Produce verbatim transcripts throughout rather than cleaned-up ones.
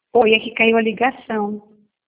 Oi, é que caiu a ligação.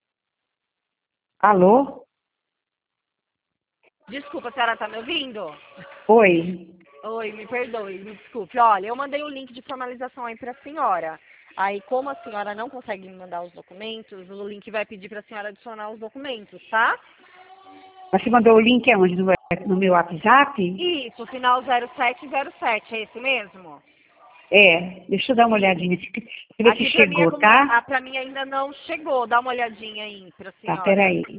Alô? Desculpa, a senhora tá me ouvindo? Oi. Oi, me perdoe, me desculpe. Olha, eu mandei o link de formalização aí pra senhora. Aí, como a senhora não consegue me mandar os documentos, o link vai pedir pra senhora adicionar os documentos, tá? Você mandou o link aonde? No, no meu WhatsApp? Isso, final zero sete zero sete, é esse mesmo? É, deixa eu dar uma olhadinha. Deixa eu ver se Aqui pra mim, é chegou, como, tá? ah, pra mim ainda não chegou. Dá uma olhadinha aí pra Tá, senhora. peraí.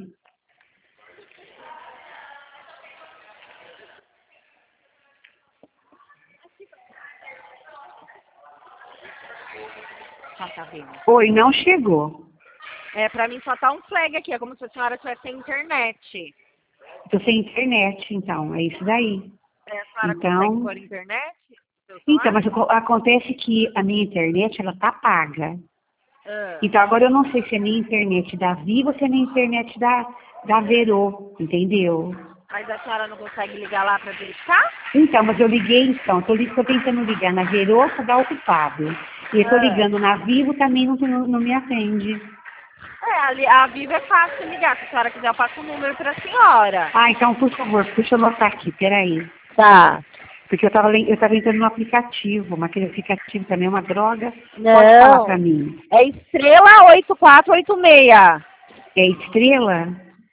Ah, tá vendo. Oi, não chegou. É, pra mim só tá um flag aqui, é como se a senhora tivesse sem internet. Tô sem internet, então, é isso daí. É, a senhora consegue Então, pôr internet no seu então, celular? mas aco- acontece que a minha internet, ela tá paga. Ah. Então, agora eu não sei se é a minha internet da Vivo ou se é a minha internet da, da Verô, entendeu? Mas a senhora não consegue ligar lá pra verificar? Então, mas eu liguei, então, tô, li- tô tentando ligar na Verô para dar ocupado. E eu tô Ah. ligando na Vivo, também não, não, não me atende. É, ali, a Vivo é fácil ligar. Se a senhora quiser, eu passo o número pra senhora. Ah, então, por favor, deixa eu anotar aqui, peraí. Tá. Porque eu tava, le- eu tava entrando no aplicativo, mas aquele aplicativo também é uma droga. Pode falar pra Não. mim. É estrela oito quatro oito seis. É estrela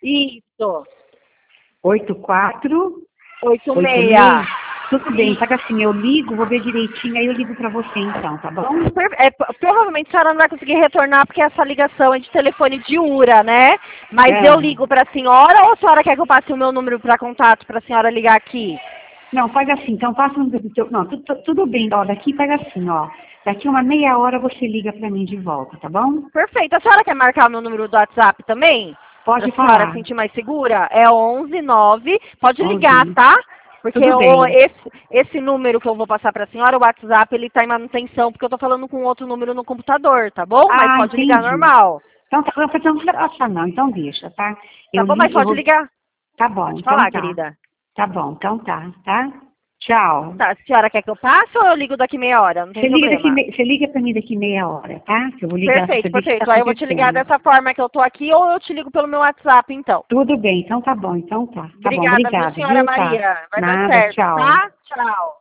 Isso. oito quatro Oito oito seis. seis. Tudo bem, Isso. só que assim, eu ligo, vou ver direitinho, aí eu ligo pra você então, tá bom? Per- é, p- provavelmente a senhora não vai conseguir retornar porque essa ligação é de telefone de URA, né? Mas eu É. ligo pra senhora ou a senhora quer que eu passe o meu número pra contato pra senhora ligar aqui? Não, faz assim, então passa um do teu. Não, tu- tu- tudo bem, ó, daqui faz assim, ó. Daqui uma meia hora você liga pra mim de volta, tá bom? Perfeito. A senhora quer marcar o meu número do WhatsApp também? Pra Pode senhora se falar. sentir mais segura? É onze nove. Pode ligar, onze. tá? Porque Tudo o, bem. esse, esse número que eu vou passar pra senhora, o WhatsApp, ele tá em manutenção, porque eu tô falando com outro número no computador, tá bom? Mas Ah, pode ligar entendi. normal. Então tá, então não precisa não, então deixa, tá? Tá Eu bom? Mas li, eu pode vou. ligar. Tá bom, Pode então falar, tá. querida. Tá bom, então tá, tá? Tchau. Tá, a senhora quer que eu passe ou eu ligo daqui meia hora? Não tem Você liga, daqui, problema. me- você liga pra mim daqui meia hora, tá? Que eu vou ligar pra Perfeito, saber o que tá perfeito. Aí eu vou te ligar acontecendo. dessa forma que eu tô aqui ou eu te ligo pelo meu WhatsApp, então. Tudo bem, então tá bom, então tá. Tá bom, Obrigada, viu, obrigado, senhora viu? Tá. Maria? Vai dar Nada, certo, tchau. tá? Tchau.